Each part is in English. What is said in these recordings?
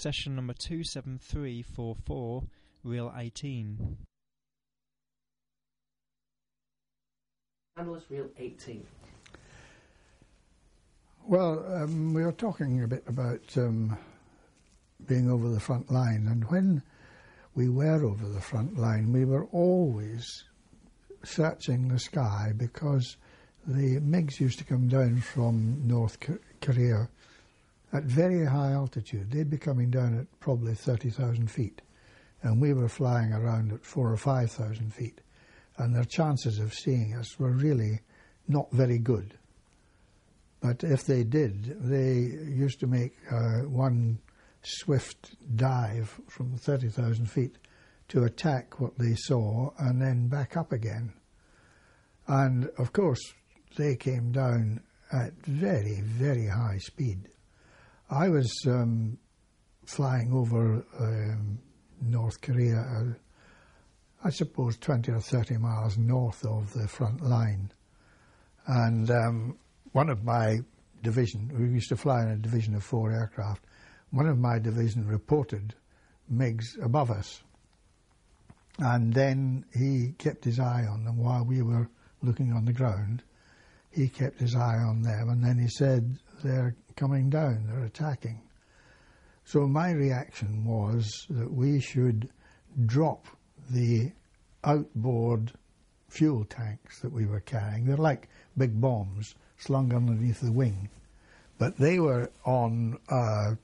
session number 27344, reel 18. Analyst reel 18. Well, we were talking a bit about being over the front line, and when we were over the front line, we were always searching the sky because the MiGs used to come down from North Korea at very high altitude. They'd be coming down at probably 30,000 feet, and we were flying around at 4,000 or 5,000 feet, and their chances of seeing us were really not very good. But if they did, they used to make one swift dive from 30,000 feet to attack what they saw and then back up again. And of course, they came down at very, very high speed. I was flying over North Korea, I suppose 20 or 30 miles north of the front line. And one of my division, we used to fly in a division of 4 aircraft, one of my division reported MiGs above us. And then he kept his eye on them while we were looking on the ground. He kept his eye on them, and then he said, they're coming down, they're attacking. So my reaction was that we should drop the outboard fuel tanks that we were carrying. They're like big bombs slung underneath the wing, but they were on a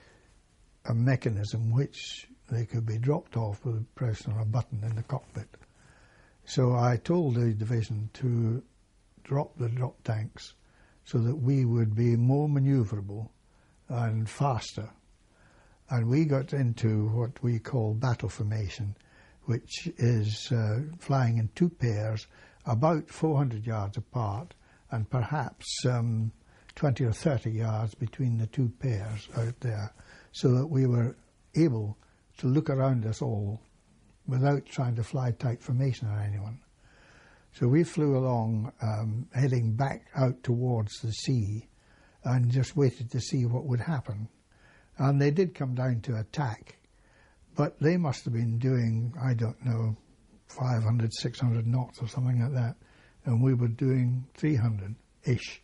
mechanism which they could be dropped off with a press on a button in the cockpit. So I told the division to drop the drop tanks so that we would be more manoeuvrable and faster. And we got into what we call battle formation, which is flying in 2 pairs about 400 yards apart and perhaps 20 or 30 yards between the 2 pairs out there, so that we were able to look around us all without trying to fly tight formation on anyone. So we flew along, heading back out towards the sea, and just waited to see what would happen. And they did come down to attack, but they must have been doing, I don't know, 500, 600 knots or something like that, and we were doing 300-ish.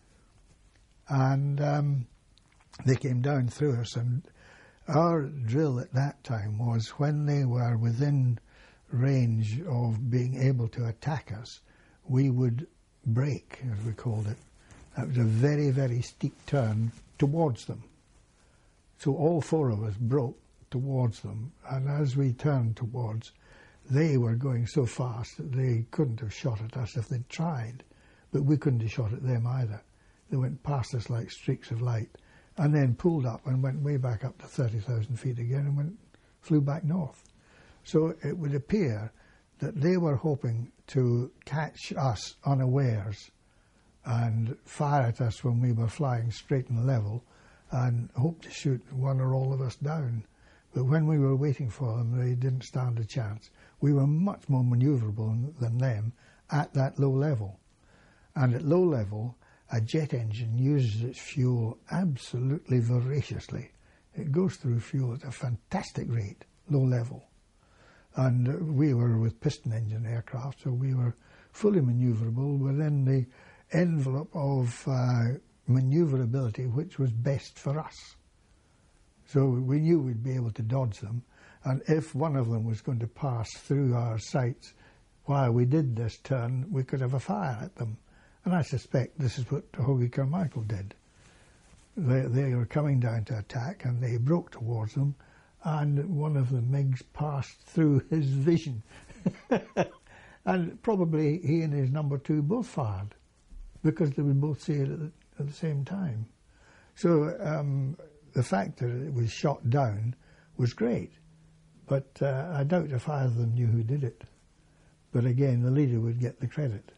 And they came down through us, and our drill at that time was when they were within range of being able to attack us, we would brake, as we called it. That was a very, very steep turn towards them. So all 4 of us broke towards them, and as we turned towards, they were going so fast that they couldn't have shot at us if they'd tried, but we couldn't have shot at them either. They went past us like streaks of light, and then pulled up and went way back up to 30,000 feet again and flew back north. So it would appear that they were hoping to catch us unawares and fire at us when we were flying straight and level and hope to shoot one or all of us down. But when we were waiting for them, they didn't stand a chance. We were much more manoeuvrable than them at that low level. And at low level, a jet engine uses its fuel absolutely voraciously. It goes through fuel at a fantastic rate, low level. And we were with piston engine aircraft, so we were fully manoeuvrable within the envelope of manoeuvrability which was best for us. So we knew we'd be able to dodge them, and if one of them was going to pass through our sights while we did this turn, we could have a fire at them. And I suspect this is what Hoagie Carmichael did. They were coming down to attack, and they broke towards them, and one of the MiGs passed through his vision. And probably he and his number 2 both fired, because they would both see it at the same time. So the fact that it was shot down was great, but I doubt if either of them knew who did it. But again, the leader would get the credit.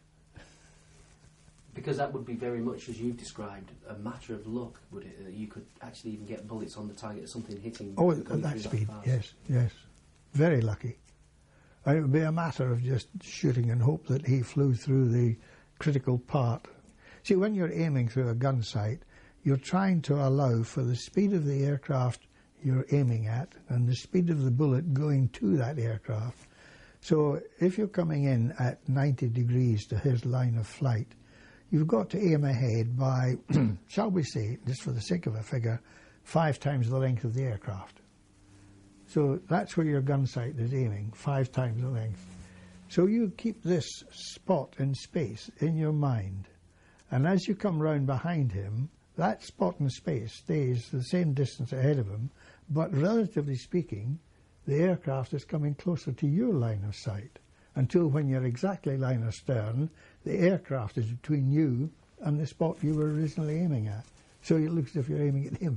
Because that would be very much, as you've described, a matter of luck, would it? You could actually even get bullets on the target or something hitting. Oh, at that speed, yes. Very lucky. And it would be a matter of just shooting and hope that he flew through the critical part. See, when you're aiming through a gun sight, you're trying to allow for the speed of the aircraft you're aiming at and the speed of the bullet going to that aircraft. So if you're coming in at 90 degrees to his line of flight, you've got to aim ahead by, shall we say, just for the sake of a figure, 5 times the length of the aircraft. So that's where your gun sight is aiming, 5 times the length. So you keep this spot in space in your mind, and as you come round behind him, that spot in space stays the same distance ahead of him, but relatively speaking, the aircraft is coming closer to your line of sight, until when you're exactly line astern, the aircraft is between you and the spot you were originally aiming at. So it looks as if you're aiming at him.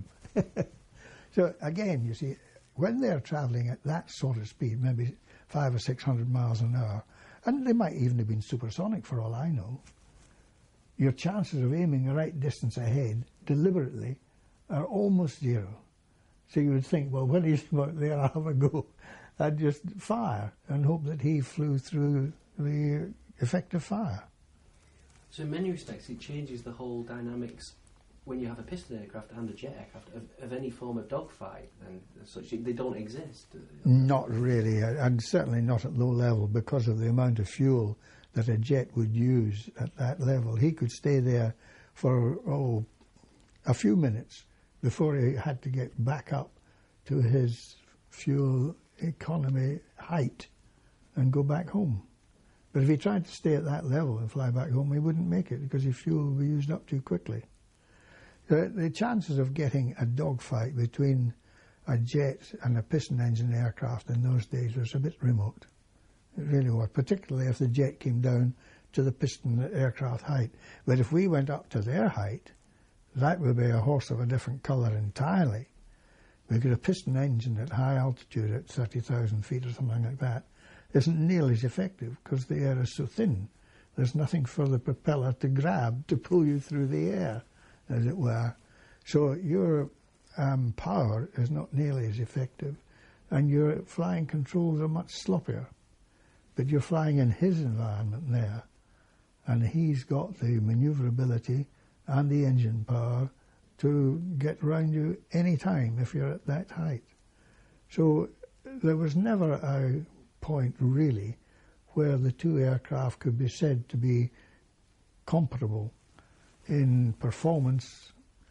So again, you see, when they're travelling at that sort of speed, maybe 500 or 600 miles an hour, and they might even have been supersonic for all I know, your chances of aiming the right distance ahead deliberately are almost zero. So you would think, well, when he's about there, I'll have a go. I'd just fire and hope that he flew through the effective fire. So in many respects, it changes the whole dynamics when you have a piston aircraft and a jet aircraft of any form of dogfight, and such. They don't exist. Not really, and certainly not at low level, because of the amount of fuel that a jet would use at that level. He could stay there for, a few minutes before he had to get back up to his fuel economy height and go back home. But if he tried to stay at that level and fly back home, he wouldn't make it because his fuel would be used up too quickly. The chances of getting a dogfight between a jet and a piston engine aircraft in those days was a bit remote. It really was, particularly if the jet came down to the piston aircraft height. But if we went up to their height, that would be a horse of a different colour entirely. Because a piston engine at high altitude, at 30,000 feet or something like that, isn't nearly as effective because the air is so thin. There's nothing for the propeller to grab to pull you through the air, as it were. So your power is not nearly as effective, and your flying controls are much sloppier. But you're flying in his environment there, and he's got the manoeuvrability and the engine power to get round you any time if you're at that height. So there was never a point really where the two aircraft could be said to be comparable in performance.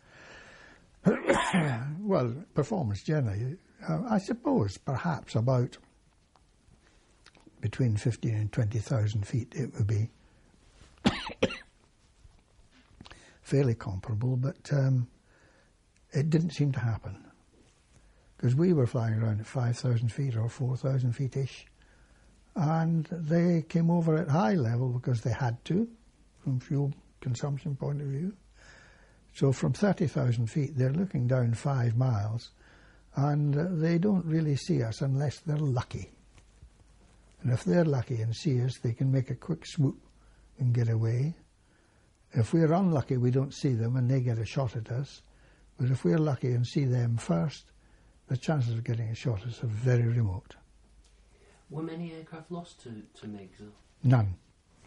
Well, performance generally. I suppose perhaps about between 15 and 20,000 feet it would be fairly comparable, but it didn't seem to happen because we were flying around at 5,000 feet or 4,000 feet-ish, and they came over at high level because they had to, from fuel consumption point of view. So from 30,000 feet, they're looking down 5 miles, and they don't really see us unless they're lucky. And if they're lucky and see us, they can make a quick swoop and get away. If we're unlucky, we don't see them and they get a shot at us. But if we're lucky and see them first, the chances of getting a shot at us are very remote. Were many aircraft lost to MiGs? None.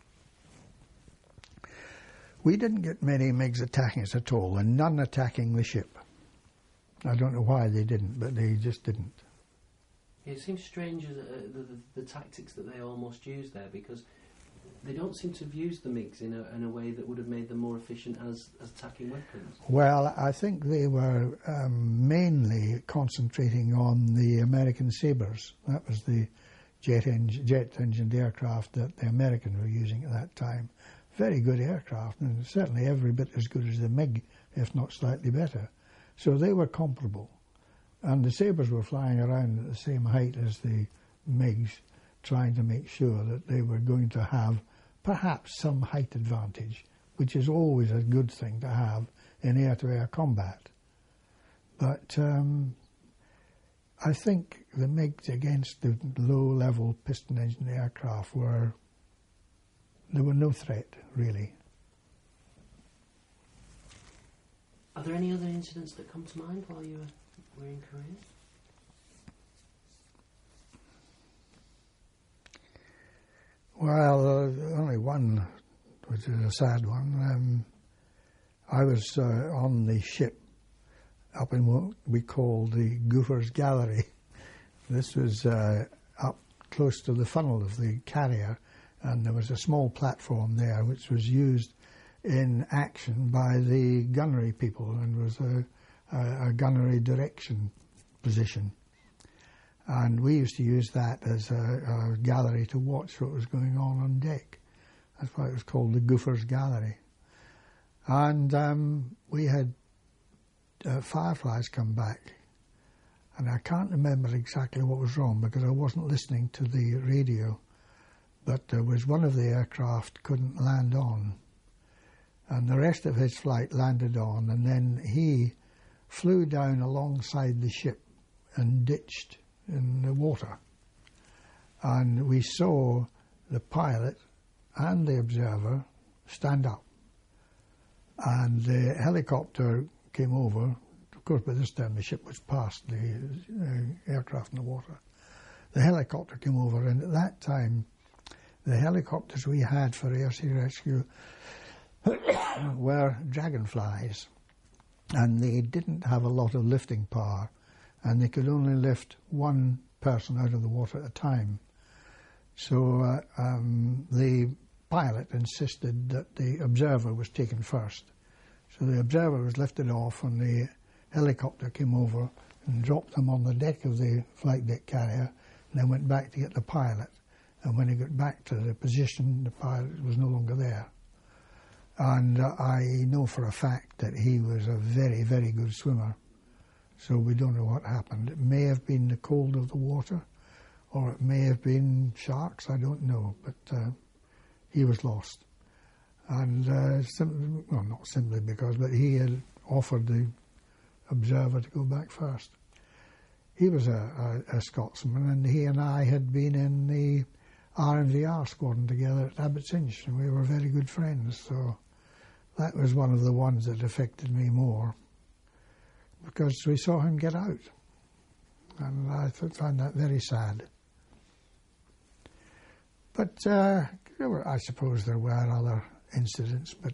We didn't get many MiGs attacking us at all, and none attacking the ship. I don't know why they didn't, but they just didn't. It seems strange the tactics that they almost used there, because they don't seem to have used the MiGs in a way that would have made them more efficient as attacking weapons. Well, I think they were mainly concentrating on the American Sabres. That was the jet-engined aircraft that the Americans were using at that time. Very good aircraft, and certainly every bit as good as the MiG, if not slightly better. So they were comparable. And the Sabres were flying around at the same height as the MiGs, trying to make sure that they were going to have perhaps some height advantage, which is always a good thing to have in air-to-air combat. But I think the MiGs against the low-level piston-engine aircraft were no threat, really. Are there any other incidents that come to mind while you were in Korea? Well, only one, which is a sad one. I was on the ship, up in what we call the Goopher's Gallery. This was up close to the funnel of the carrier, and there was a small platform there which was used in action by the gunnery people and was a gunnery direction position. And we used to use that as a gallery to watch what was going on deck. That's why it was called the Goopher's Gallery. And we had fireflies come back. And I can't remember exactly what was wrong because I wasn't listening to the radio. But there was one of the aircraft couldn't land on. And the rest of his flight landed on, and then he flew down alongside the ship and ditched in the water. And we saw the pilot and the observer stand up. And the helicopter came over. Of course, by this time the ship was past the aircraft in the water. The helicopter came over, and at that time the helicopters we had for air sea rescue were Dragonflies, and they didn't have a lot of lifting power, and they could only lift one person out of the water at a time. So the pilot insisted that the observer was taken first. So the observer was lifted off, and the helicopter came over and dropped them on the deck of the flight deck carrier, and then went back to get the pilot. And when he got back to the position, the pilot was no longer there. And I know for a fact that he was a very, very good swimmer. So we don't know what happened. It may have been the cold of the water, or it may have been sharks, I don't know. But he was lost. And, well, not simply because, but he had offered the observer to go back first. He was a Scotsman, and he and I had been in the RMVR squadron together at Abbotssinch, and we were very good friends. So that was one of the ones that affected me more, because we saw him get out, and I found that very sad. But I suppose there were other incidents, but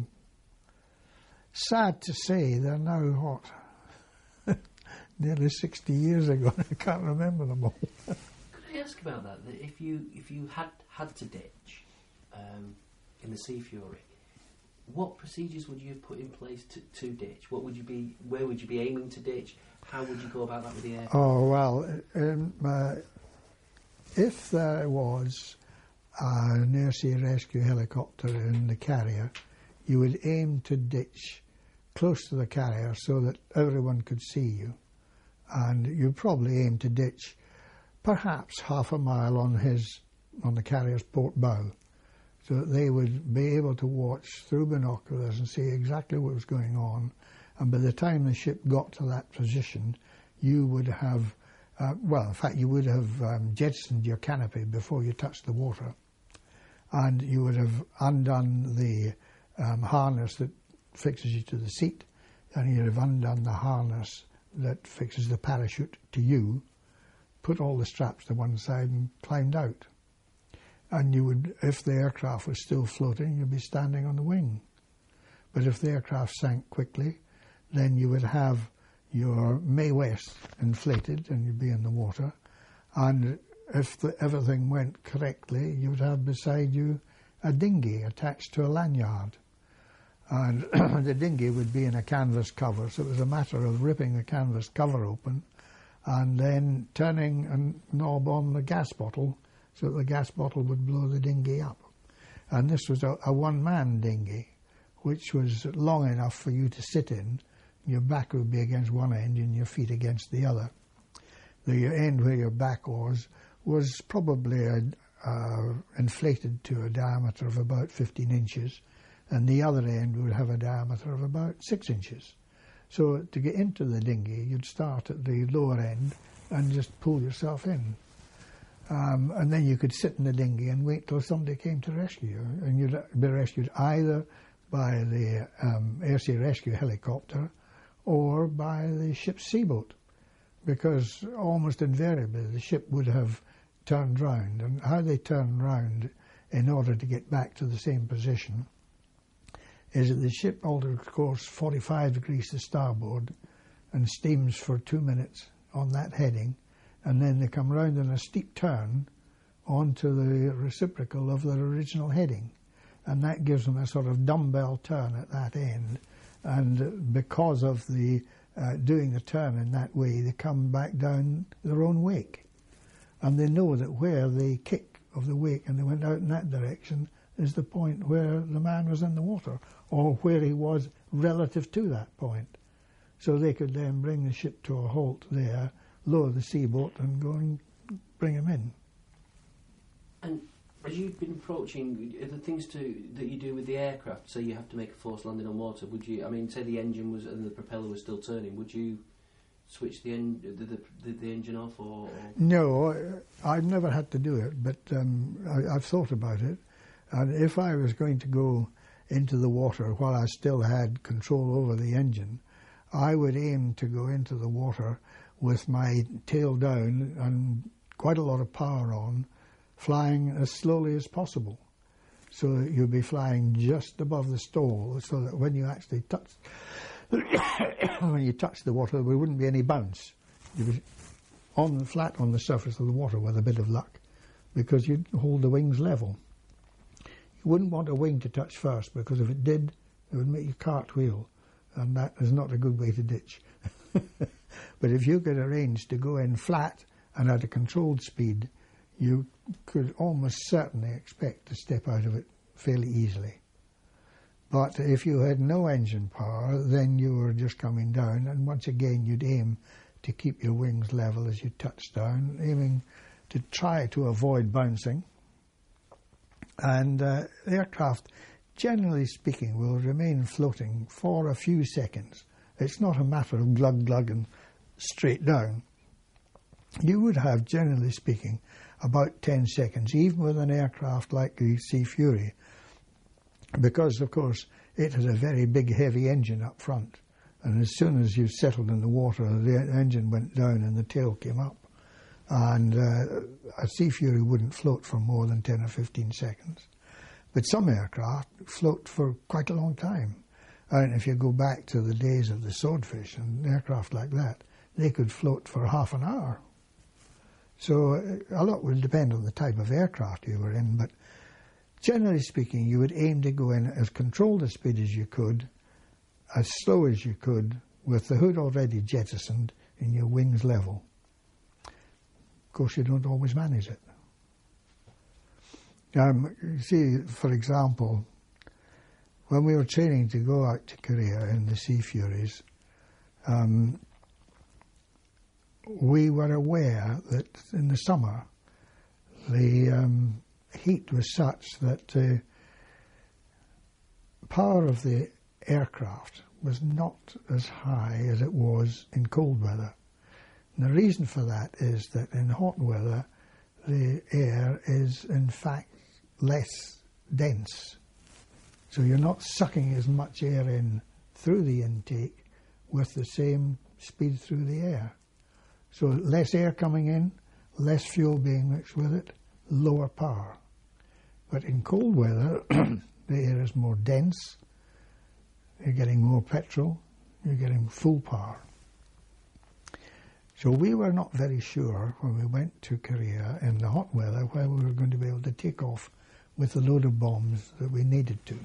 sad to say they're now, nearly 60 years ago. I can't remember them all. Could I ask about that? That if you had to ditch in the Sea Fury, what procedures would you have put in place to ditch? Where would you be aiming to ditch? How would you go about that with the air? Oh, well, if there was an air sea rescue helicopter in the carrier, you would aim to ditch close to the carrier so that everyone could see you. And you'd probably aim to ditch perhaps half a mile on the carrier's port bow, so that they would be able to watch through binoculars and see exactly what was going on. And by the time the ship got to that position, you would have, in fact, you would have jettisoned your canopy before you touched the water. And you would have undone the harness that fixes you to the seat, and you'd have undone the harness that fixes the parachute to you, put all the straps to one side and climbed out. And you would, if the aircraft was still floating, you'd be standing on the wing. But if the aircraft sank quickly, then you would have your Mae West inflated and you'd be in the water. And if everything went correctly, you would have beside you a dinghy attached to a lanyard. And the dinghy would be in a canvas cover, so it was a matter of ripping the canvas cover open and then turning a knob on the gas bottle so that the gas bottle would blow the dinghy up. And this was a one-man dinghy, which was long enough for you to sit in. Your back would be against one end and your feet against the other. The end where your back was probably inflated to a diameter of about 15 inches, and the other end would have a diameter of about 6 inches. So to get into the dinghy, you'd start at the lower end and just pull yourself in. And then you could sit in the dinghy and wait till somebody came to rescue you. And you'd be rescued either by the air sea rescue helicopter or by the ship's seaboat, because almost invariably the ship would have turned round. And how they turn round in order to get back to the same position is that the ship altered course 45 degrees to starboard and steams for 2 minutes on that heading, and then they come round in a steep turn onto the reciprocal of their original heading, and that gives them a sort of dumbbell turn at that end, and because of the doing the turn in that way, they come back down their own wake, and they know that where the kick of the wake and they went out in that direction is the point where the man was in the water, or where he was relative to that point. So they could then bring the ship to a halt there, lower the seaboat and go and bring him in. And as you've been approaching, are the things that you do with the aircraft, so you have to make a forced landing on water, would you, I mean, say the engine was and the propeller was still turning, would you switch the engine off? Or? No, I've never had to do it, but I've thought about it. And if I was going to go into the water while I still had control over the engine, I would aim to go into the water with my tail down and quite a lot of power on, flying as slowly as possible. So that you'd be flying just above the stall, so that when you actually touch the water, there wouldn't be any bounce. You'd be flat on the surface of the water with a bit of luck, because you'd hold the wings level. You wouldn't want a wing to touch first, because if it did, it would make you cartwheel, and that is not a good way to ditch. But if you could arrange to go in flat and at a controlled speed, you could almost certainly expect to step out of it fairly easily. But if you had no engine power, then you were just coming down, and once again you'd aim to keep your wings level as you touch down, aiming to try to avoid bouncing. And the aircraft, generally speaking, will remain floating for a few seconds. It's not a matter of glug glug and straight down. You would have, generally speaking, about 10 seconds, even with an aircraft like the Sea Fury, because, of course, it has a very big, heavy engine up front. And as soon as you settled in the water, the engine went down and the tail came up. And a Sea Fury wouldn't float for more than 10 or 15 seconds. But some aircraft float for quite a long time. And if you go back to the days of the Swordfish and aircraft like that, they could float for half an hour. So a lot would depend on the type of aircraft you were in, but generally speaking, you would aim to go in as controlled a speed as you could, as slow as you could, with the hood already jettisoned and your wings level. Of course, you don't always manage it. You see, for example, when we were training to go out to Korea in the Sea Furies, we were aware that in the summer the heat was such that the power of the aircraft was not as high as it was in cold weather. And the reason for that is that in hot weather the air is in fact less dense. So you're not sucking as much air in through the intake with the same speed through the air. So less air coming in, less fuel being mixed with it, lower power. But in cold weather, the air is more dense, you're getting more petrol, you're getting full power. So we were not very sure when we went to Korea in the hot weather where we were going to be able to take off with the load of bombs that we needed to.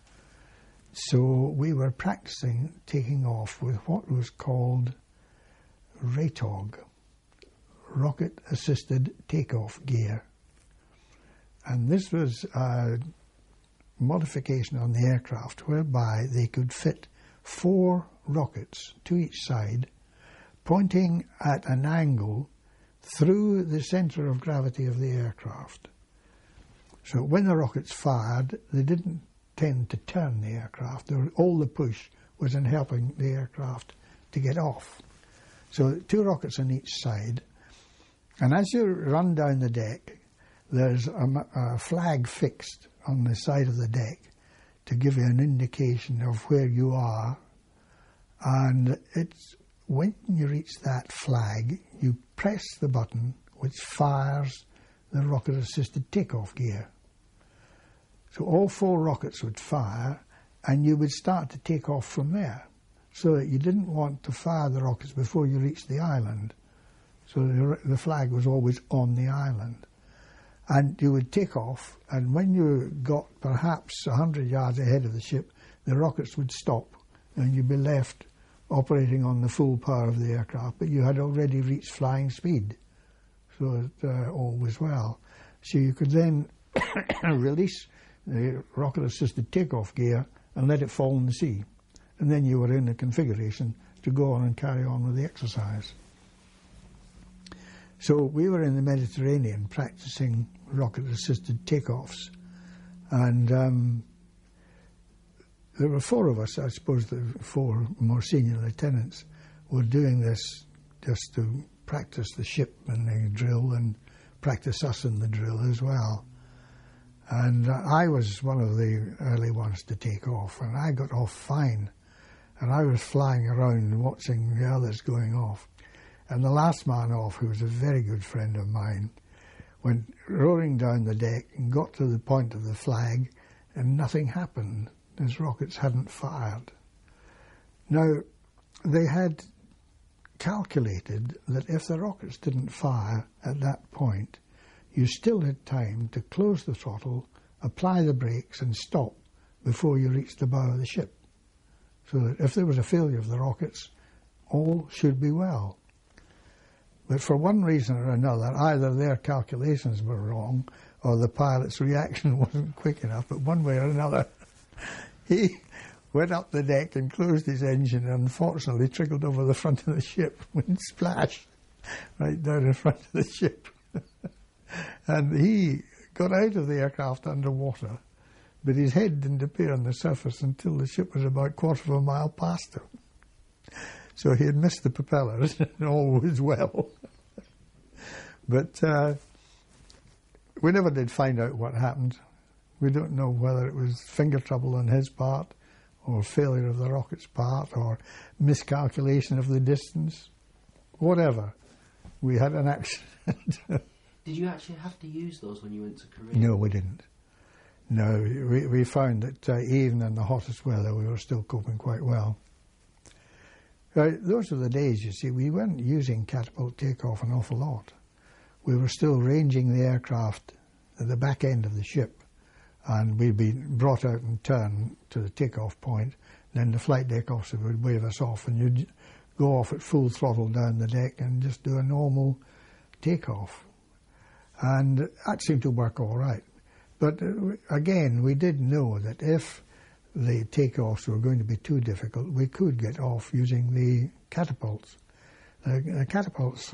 So we were practicing taking off with what was called RATOG, Rocket Assisted Takeoff Gear. And this was a modification on the aircraft whereby they could fit 4 rockets to each side, pointing at an angle through the centre of gravity of the aircraft. So when the rockets fired, they didn't tend to turn the aircraft. All the push was in helping the aircraft to get off. So 2 rockets on each side. And as you run down the deck, there's a flag fixed on the side of the deck to give you an indication of where you are. And it's when you reach that flag, you press the button which fires the rocket-assisted takeoff gear. So all 4 rockets would fire, and you would start to take off from there. so that you didn't want to fire the rockets before you reached the island. So the flag was always on the island. And you would take off, and when you got perhaps 100 yards ahead of the ship, the rockets would stop, and you'd be left operating on the full power of the aircraft, but you had already reached flying speed, so that all was well. So you could then release the rocket-assisted takeoff gear and let it fall in the sea. And then you were in a configuration to go on and carry on with the exercise. So we were in the Mediterranean practicing rocket-assisted takeoffs, and there were 4 of us. I suppose the 4 more senior lieutenants were doing this just to practice the ship and the drill and practice us in the drill as well. And I was one of the early ones to take off, and I got off fine. And I was flying around watching the others going off. And the last man off, who was a very good friend of mine, went roaring down the deck and got to the point of the flag, and nothing happened. His rockets hadn't fired. Now, they had calculated that if the rockets didn't fire at that point, you still had time to close the throttle, apply the brakes and stop before you reached the bow of the ship. So that if there was a failure of the rockets, all should be well. But for one reason or another, either their calculations were wrong or the pilot's reaction wasn't quick enough, but one way or another, he went up the deck and closed his engine and unfortunately trickled over the front of the ship and splashed right down in front of the ship. And he got out of the aircraft underwater, but his head didn't appear on the surface until the ship was about a quarter of a mile past him. So he had missed the propellers and all was well. But we never did find out what happened. We don't know whether it was finger trouble on his part or failure of the rocket's part or miscalculation of the distance. Whatever. We had an accident. Did you actually have to use those when you went to Korea? No, we didn't. No, we found that even in the hottest weather we were still coping quite well. Those were the days, you see, we weren't using catapult takeoff an awful lot. We were still ranging the aircraft at the back end of the ship, and we'd be brought out and turned to the takeoff point. Then the flight deck officer would wave us off, and you'd go off at full throttle down the deck and just do a normal takeoff. And that seemed to work all right. But again, we did know that if the takeoffs were going to be too difficult, we could get off using the catapults. The catapults,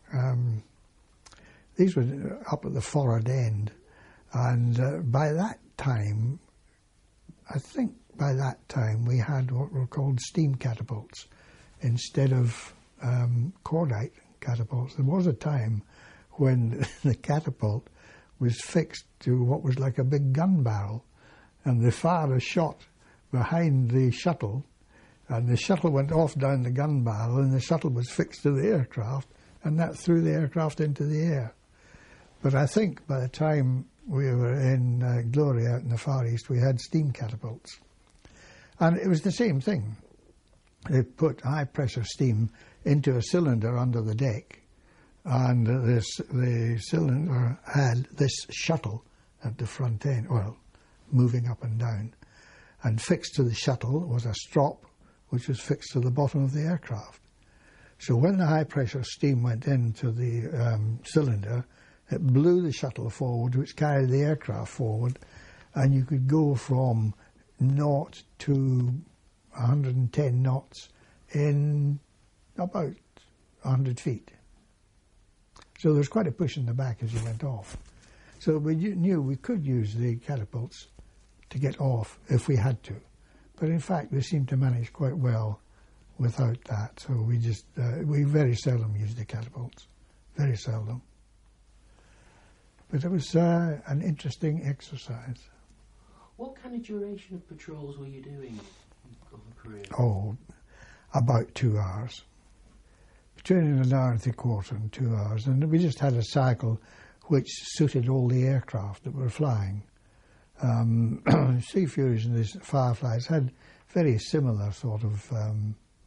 these were up at the forward end, and by that time, I think by that time we had what were called steam catapults instead of cordite catapults. There was a time when the catapult was fixed to what was like a big gun barrel, and they fired a shot behind the shuttle, and the shuttle went off down the gun barrel, and the shuttle was fixed to the aircraft, and that threw the aircraft into the air. But I think by the time we were in Glory out in the Far East, we had steam catapults. And it was the same thing. They put high-pressure steam into a cylinder under the deck, and the cylinder had this shuttle at the front end, well, moving up and down. And fixed to the shuttle was a strop, which was fixed to the bottom of the aircraft. So when the high-pressure steam went into the cylinder, it blew the shuttle forward, which carried the aircraft forward, and you could go from 0 to 110 knots in about 100 feet. So there was quite a push in the back as you went off. So we knew we could use the catapults to get off if we had to. But in fact, they seemed to manage quite well without that. So we very seldom used the catapults. Very seldom. But it was an interesting exercise. What kind of duration of patrols were you doing over Korea? Oh, about 2 hours. Between an hour and 3/4 and 2 hours. And we just had a cycle which suited all the aircraft that were flying. Sea Furies and the Fireflies had very similar sort of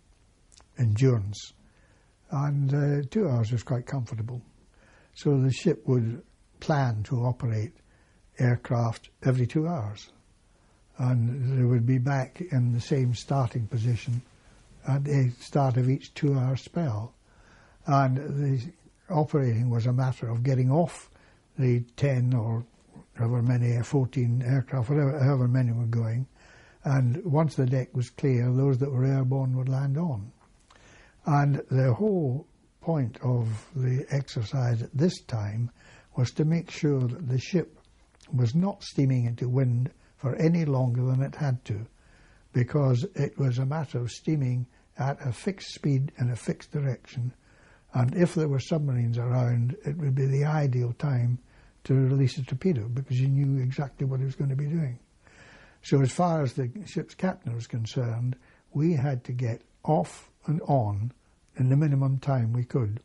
endurance. And 2 hours was quite comfortable. So the ship would plan to operate aircraft every 2 hours. And they would be back in the same starting position at the start of each 2 hour spell. And the operating was a matter of getting off the 10 or however many, 14 aircraft, however many were going. And once the deck was clear, those that were airborne would land on. And the whole point of the exercise at this time was to make sure that the ship was not steaming into wind for any longer than it had to, because it was a matter of steaming at a fixed speed in a fixed direction, and if there were submarines around, it would be the ideal time to release a torpedo, because you knew exactly what it was going to be doing. So as far as the ship's captain was concerned, we had to get off and on in the minimum time we could.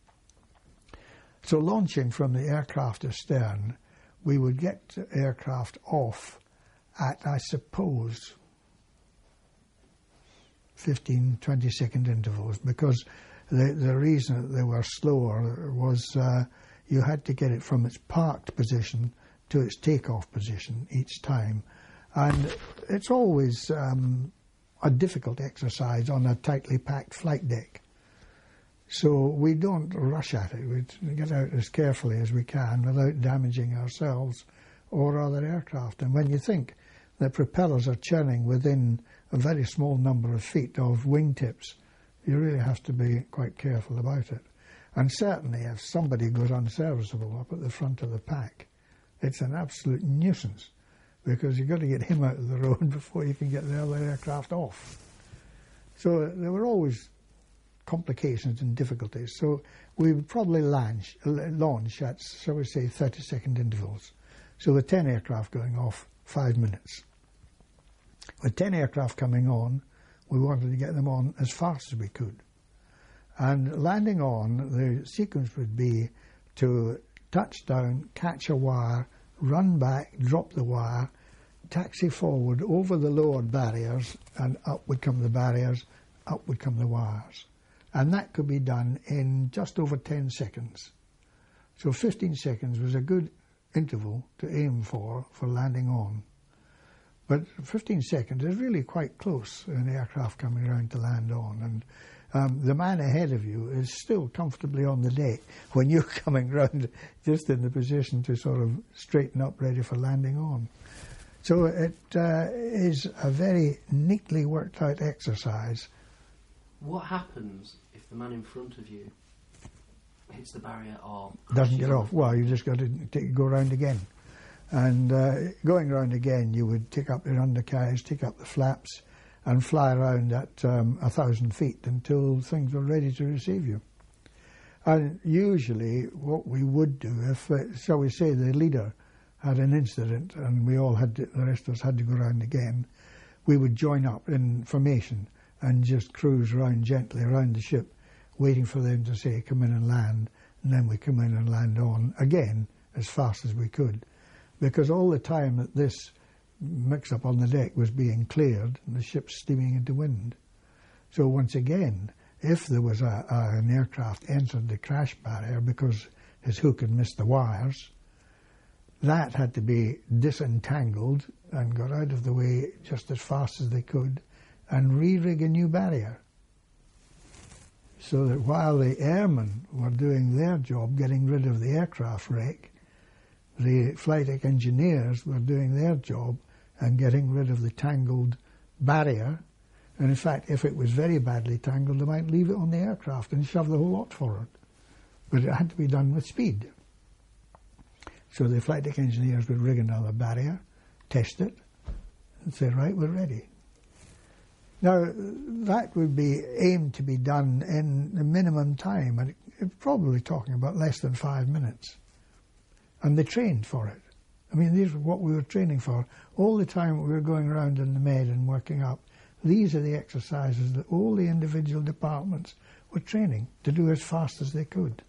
So launching from the aircraft astern, we would get the aircraft off at, I suppose, 15, 20-second intervals, because the reason that they were slower was you had to get it from its parked position to its takeoff position each time. And it's always a difficult exercise on a tightly packed flight deck. So we don't rush at it. We get out as carefully as we can without damaging ourselves or other aircraft. And when you think that propellers are churning within a very small number of feet of wingtips, you really have to be quite careful about it. And certainly if somebody goes unserviceable up at the front of the pack, it's an absolute nuisance, because you've got to get him out of the road before you can get the other aircraft off. So there were always complications and difficulties. So we would probably launch at, shall we say, 30-second intervals. So with 10 aircraft going off, 5 minutes. With 10 aircraft coming on, we wanted to get them on as fast as we could. And landing on, the sequence would be to touch down, catch a wire, run back, drop the wire, taxi forward over the lowered barriers, and up would come the barriers, up would come the wires. And that could be done in just over 10 seconds. So 15 seconds was a good interval to aim for landing on. But 15 seconds is really quite close in an aircraft coming around to land on. And the man ahead of you is still comfortably on the deck when you're coming round just in the position to sort of straighten up ready for landing on. So it is a very neatly worked out exercise. What happens if the man in front of you hits the barrier or doesn't get off? Well, you just got to go round again. And going round again, you would take up your undercarriage, take up the flaps, and fly around at 1,000 feet until things were ready to receive you. And usually what we would do, if, shall we say, the leader had an incident and we all had to, the rest of us had to go round again, we would join up in formation and just cruise around gently around the ship, waiting for them to say, come in and land, and then we come in and land on again as fast as we could. Because all the time that this mix-up on the deck was being cleared, and the ship's steaming into wind. So once again, if there was an aircraft entered the crash barrier because his hook had missed the wires, that had to be disentangled and got out of the way just as fast as they could and re-rig a new barrier. So that while the airmen were doing their job, getting rid of the aircraft wreck, the flight deck engineers were doing their job and getting rid of the tangled barrier. And in fact, if it was very badly tangled, they might leave it on the aircraft and shove the whole lot forward. But it had to be done with speed. So the flight deck engineers would rig another barrier, test it, and say, right, we're ready. Now, that would be aimed to be done in the minimum time, and it's probably talking about less than 5 minutes. And they trained for it. I mean, these were what we were training for. All the time we were going around in the Med and working up, these are the exercises that all the individual departments were training to do as fast as they could.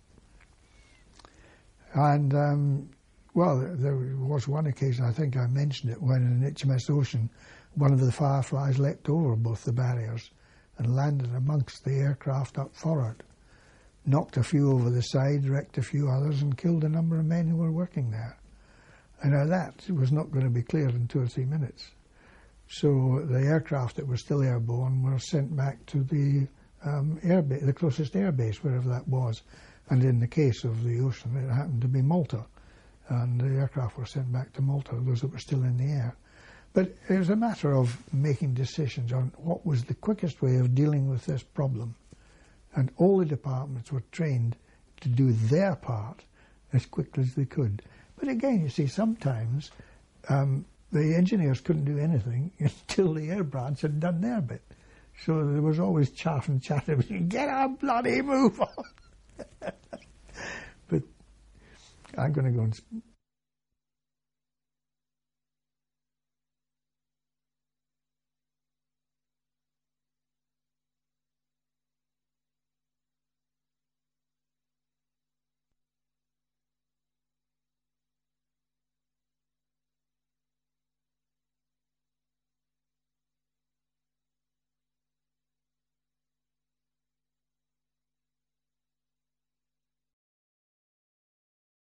And, well, there was one occasion, I think I mentioned it, when in HMS Ocean, one of the Fireflies leapt over both the barriers and landed amongst the aircraft up forward, knocked a few over the side, wrecked a few others, and killed a number of men who were working there. And now that was not going to be cleared in 2 or 3 minutes. So the aircraft that were still airborne were sent back to the the closest airbase, wherever that was. And in the case of the ocean, it happened to be Malta. And the aircraft were sent back to Malta, those that were still in the air. But it was a matter of making decisions on what was the quickest way of dealing with this problem. And all the departments were trained to do their part as quickly as they could. But again, you see, sometimes the engineers couldn't do anything until the air branch had done their bit. So there was always chaff and chatter, get on, bloody move on. But I'm going to go and